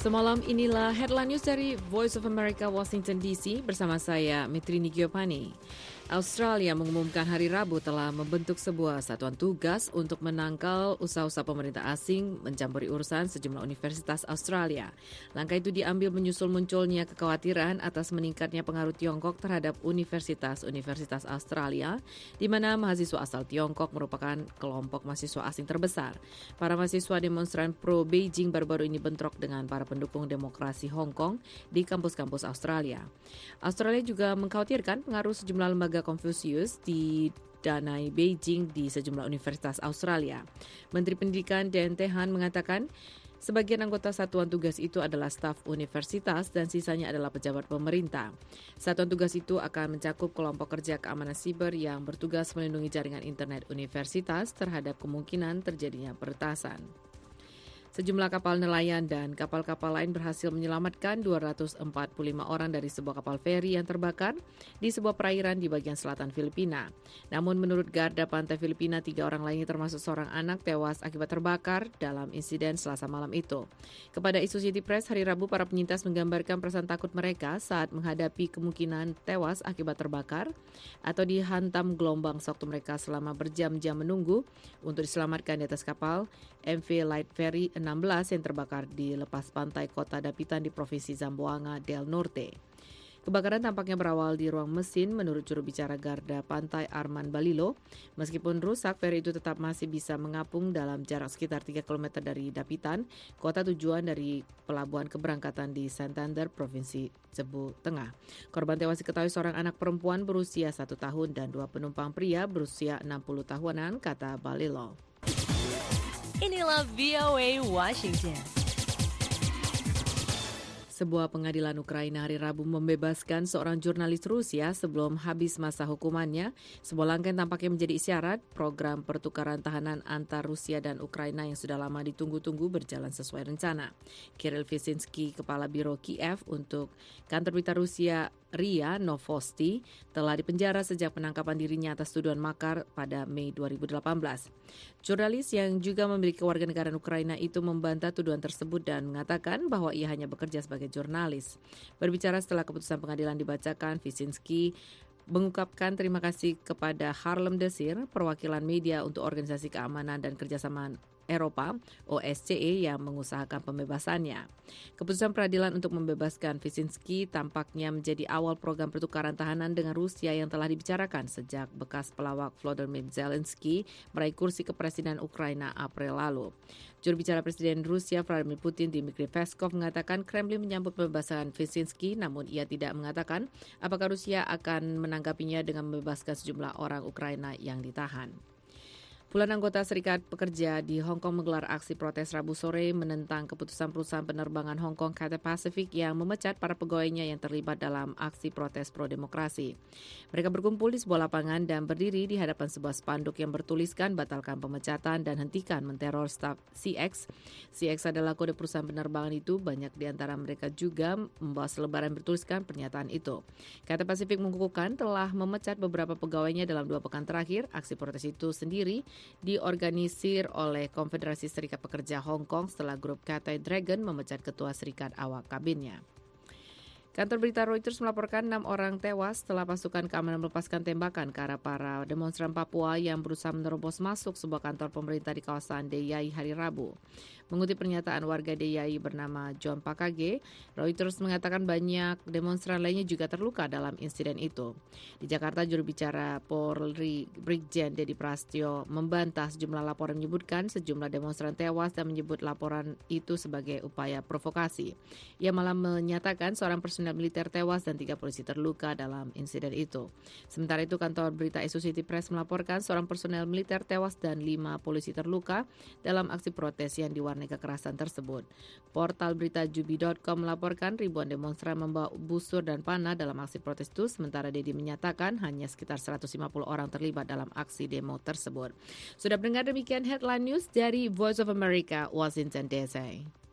Semalam inilah headline news dari Voice of America Washington DC bersama saya Mitrini Giovanni. Australia mengumumkan hari Rabu telah membentuk sebuah satuan tugas untuk menangkal usaha-usaha pemerintah asing mencampuri urusan sejumlah universitas Australia. Langkah itu diambil menyusul munculnya kekhawatiran atas meningkatnya pengaruh Tiongkok terhadap universitas-universitas Australia, di mana mahasiswa asal Tiongkok merupakan kelompok mahasiswa asing terbesar. Para mahasiswa demonstran pro-Beijing baru-baru ini bentrok dengan para pendukung demokrasi Hong Kong di kampus-kampus Australia. Australia juga mengkhawatirkan pengaruh sejumlah lembaga Confucius didanai Beijing di sejumlah universitas Australia. Menteri Pendidikan D.T. Han mengatakan sebagian anggota satuan tugas itu adalah staf universitas dan sisanya adalah pejabat pemerintah. Satuan tugas itu akan mencakup kelompok kerja keamanan siber yang bertugas melindungi jaringan internet universitas terhadap kemungkinan terjadinya peretasan. Sejumlah kapal nelayan dan kapal-kapal lain berhasil menyelamatkan 245 orang dari sebuah kapal feri yang terbakar di sebuah perairan di bagian selatan Filipina. Namun menurut Garda Pantai Filipina, 3 orang lainnya termasuk seorang anak tewas akibat terbakar dalam insiden Selasa malam itu. Kepada Associated Press hari Rabu, para penyintas menggambarkan perasaan takut mereka saat menghadapi kemungkinan tewas akibat terbakar atau dihantam gelombang sewaktu mereka selama berjam-jam menunggu untuk diselamatkan di atas kapal MV Light Ferry 16 yang terbakar di lepas pantai kota Dapitan di Provinsi Zamboanga del Norte. Kebakaran tampaknya berawal di ruang mesin menurut juru bicara Garda Pantai Arman Balilo. Meskipun rusak, feri itu tetap masih bisa mengapung dalam jarak sekitar 3 km dari Dapitan, kota tujuan dari pelabuhan keberangkatan di Santander, Provinsi Cebu Tengah. Korban tewas diketahui seorang anak perempuan berusia 1 tahun dan 2 penumpang pria berusia 60 tahunan, kata Balilo. Inilah VOA Washington. Sebuah pengadilan Ukraina hari Rabu membebaskan seorang jurnalis Rusia sebelum habis masa hukumannya. Sebuah langkah tampaknya menjadi isyarat program pertukaran tahanan antar Rusia dan Ukraina yang sudah lama ditunggu-tunggu berjalan sesuai rencana. Kirill Vyshynski, kepala Biro Kiev untuk kantor berita Rusia RIA Novosti, telah dipenjara sejak penangkapan dirinya atas tuduhan makar pada Mei 2018. Jurnalis yang juga memiliki warganegaraan Ukraina itu membantah tuduhan tersebut dan mengatakan bahwa ia hanya bekerja sebagai jurnalis. Berbicara setelah keputusan pengadilan dibacakan, Vyshynski mengungkapkan terima kasih kepada Harlem Desir, perwakilan media untuk Organisasi Keamanan dan Kerjasama Eropa (OSCE) yang mengusahakan pembebasannya. Keputusan peradilan untuk membebaskan Vyshynski tampaknya menjadi awal program pertukaran tahanan dengan Rusia yang telah dibicarakan sejak bekas pelawak Volodymyr Zelensky meraih kursi kepresidenan Ukraina April lalu. Juru bicara Presiden Rusia Vladimir Putin, Dmitry Peskov, mengatakan Kremlin menyambut pembebasan Vyshynski, namun ia tidak mengatakan apakah Rusia akan menanggapinya dengan membebaskan sejumlah orang Ukraina yang ditahan. Puluhan anggota Serikat Pekerja di Hong Kong menggelar aksi protes Rabu sore menentang keputusan perusahaan penerbangan Hong Kong Cathay Pacific yang memecat para pegawainya yang terlibat dalam aksi protes pro-demokrasi. Mereka berkumpul di sebuah lapangan dan berdiri di hadapan sebuah spanduk yang bertuliskan batalkan pemecatan dan hentikan menteror staf CX. CX adalah kode perusahaan penerbangan itu, banyak di antara mereka juga membawa selebaran bertuliskan pernyataan itu. Cathay Pacific mengukuhkan telah memecat beberapa pegawainya dalam 2 pekan terakhir. Aksi protes itu sendiri diorganisir oleh Konfederasi Serikat Pekerja Hong Kong setelah grup Cathay Dragon memecat ketua serikat awak kabinnya. Kantor berita Reuters melaporkan 6 orang tewas setelah pasukan keamanan melepaskan tembakan ke arah para demonstran Papua yang berusaha menerobos masuk sebuah kantor pemerintah di kawasan Deyai hari Rabu. Mengutip pernyataan warga Deyai bernama John Pakage, Reuters mengatakan banyak demonstran lainnya juga terluka dalam insiden itu. Di Jakarta, juru bicara Polri Brigjen Dedi Prastyo membantah sejumlah laporan menyebutkan sejumlah demonstran tewas dan menyebut laporan itu sebagai upaya provokasi. Ia malah menyatakan seorang personel militer tewas dan 3 polisi terluka dalam insiden itu. Sementara itu, kantor berita Associated Press melaporkan seorang personel militer tewas dan 5 polisi terluka dalam aksi protes yang diwarnai kekerasan tersebut. Portal berita Jubi.com melaporkan ribuan demonstran membawa busur dan panah dalam aksi protes itu, sementara Dedi menyatakan hanya sekitar 150 orang terlibat dalam aksi demo tersebut. Sudah mendengar demikian headline news dari Voice of America, Washington DC.